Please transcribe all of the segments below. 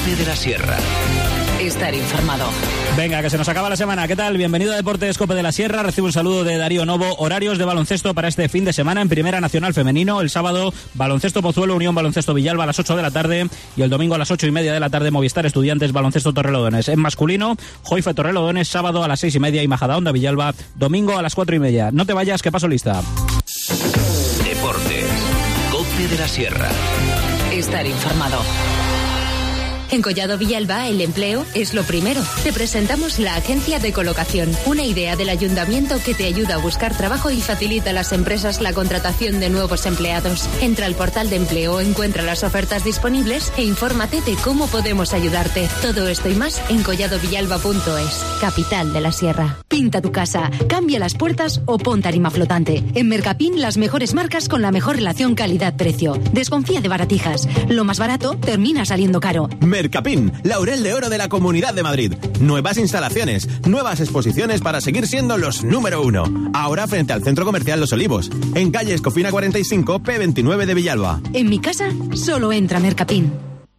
COPE de la Sierra. Estar informado. Venga, que se nos acaba la semana. ¿Qué tal? Bienvenido a Deportes COPE de la Sierra. Recibo un saludo de Darío Novo. Horarios de baloncesto para este fin de semana en Primera Nacional Femenino. El sábado, Baloncesto Pozuelo, Unión Baloncesto Villalba a las 8 de la tarde. Y el domingo a las 8:30 de la tarde, Movistar Estudiantes Baloncesto Torrelodones. En masculino, Joife Torrelodones, sábado a las 6:30 y Majadahonda Villalba, domingo a las 4:30. No te vayas, que paso lista. Deportes COPE de la Sierra. Estar informado. En Collado Villalba, el empleo es lo primero. Te presentamos la Agencia de Colocación, una idea del Ayuntamiento que te ayuda a buscar trabajo y facilita a las empresas la contratación de nuevos empleados. Entra al portal de empleo, encuentra las ofertas disponibles e infórmate de cómo podemos ayudarte. Todo esto y más en colladovillalba.es, capital de la Sierra. Pinta tu casa, cambia las puertas o pon tarima flotante. En Mercapin, las mejores marcas con la mejor relación calidad-precio. Desconfía de baratijas. Lo más barato termina saliendo caro. Mercapin, Laurel de Oro de la Comunidad de Madrid. Nuevas instalaciones, nuevas exposiciones para seguir siendo los número 1. Ahora frente al Centro Comercial Los Olivos, en calle Escofina 45, P29 de Villalba. En mi casa, solo entra Mercapin.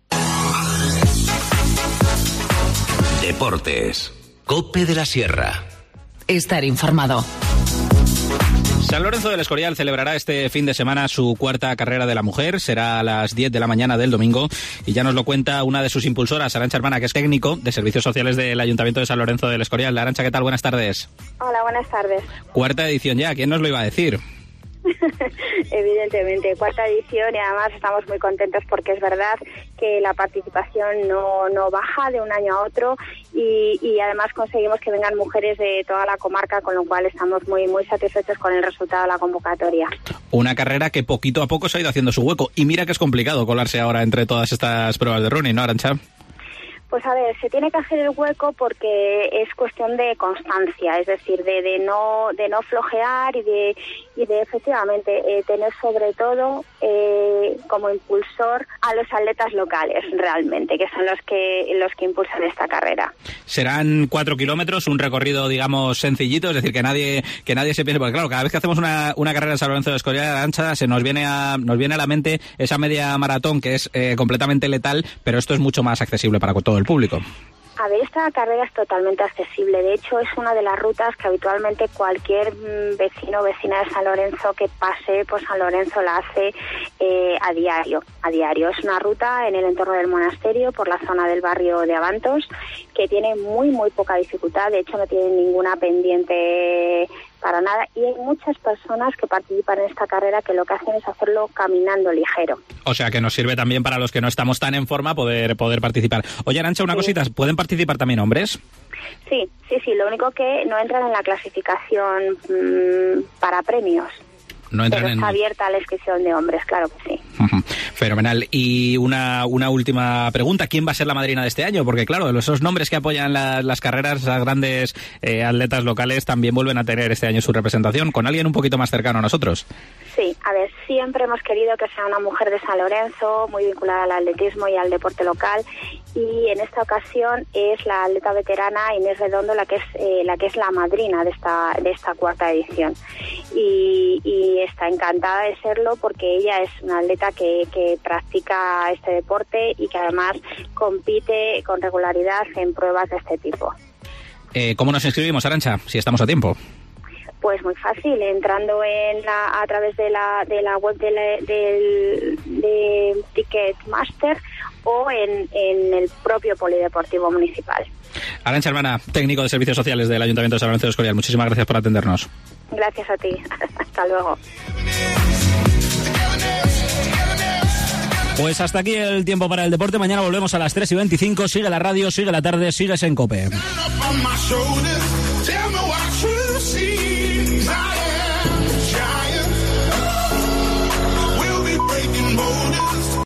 Deportes COPE de la Sierra. Estar informado. San Lorenzo del Escorial celebrará este fin de semana su cuarta carrera de la mujer. Será a las 10 de la mañana del domingo y ya nos lo cuenta una de sus impulsoras, Arantxa Hermana, que es técnico de Servicios Sociales del Ayuntamiento de San Lorenzo del Escorial. Arantxa, ¿qué tal? Buenas tardes. Hola, buenas tardes. Cuarta edición ya, ¿quién nos lo iba a decir? Evidentemente, cuarta edición y además estamos muy contentos porque es verdad que la participación no baja de un año a otro y además conseguimos que vengan mujeres de toda la comarca, con lo cual estamos muy satisfechos con el resultado de la convocatoria. Una carrera que poquito a poco se ha ido haciendo su hueco y mira que es complicado colarse ahora entre todas estas pruebas de running, ¿no, Arantxa? Pues a ver, se tiene que hacer el hueco porque es cuestión de constancia, es decir, de no flojear y de efectivamente tener sobre todo como impulsor a los atletas locales realmente, que son los que impulsan esta carrera. Serán 4 kilómetros, un recorrido digamos sencillito, es decir, que nadie se piense, porque claro, cada vez que hacemos una carrera en San Lorenzo de Escorial, Arantxa, se nos viene a la mente esa media maratón que es completamente letal, pero esto es mucho más accesible para todo el público. A ver, esta carrera es totalmente accesible. De hecho, es una de las rutas que habitualmente cualquier vecino o vecina de San Lorenzo que pase por San Lorenzo la hace a diario. Es una ruta en el entorno del monasterio, por la zona del barrio de Abantos, que tiene muy poca dificultad. De hecho, no tiene ninguna pendiente para nada, y hay muchas personas que participan en esta carrera que lo que hacen es hacerlo caminando ligero. O sea que nos sirve también para los que no estamos tan en forma poder participar. Oye, Arantxa, una cosita, ¿pueden participar también hombres? Sí, lo único que no entran en la clasificación para premios. Pero está abierta a la inscripción de hombres, claro que sí. Fenomenal. Y una última pregunta, ¿quién va a ser la madrina de este año? Porque claro, esos nombres que apoyan las carreras, esas grandes atletas locales también vuelven a tener este año su representación, con alguien un poquito más cercano a nosotros. Sí, a ver, siempre hemos querido que sea una mujer de San Lorenzo, muy vinculada al atletismo y al deporte local, y en esta ocasión es la atleta veterana Inés Redondo la que es la madrina de esta cuarta edición, y está encantada de serlo porque ella es una atleta que practica este deporte y que además compite con regularidad en pruebas de este tipo. ¿Cómo nos inscribimos, Arantxa, si estamos a tiempo? Pues muy fácil, entrando a través de la web de Ticketmaster o en el propio Polideportivo Municipal. Arantxa Hermana, técnico de Servicios Sociales del Ayuntamiento de San Lorenzo de Escorial, muchísimas gracias por atendernos. Gracias a ti, hasta luego. Pues hasta aquí el tiempo para el deporte. Mañana volvemos a las 3:25. Sigue la radio, sigue la tarde, sigues en COPE.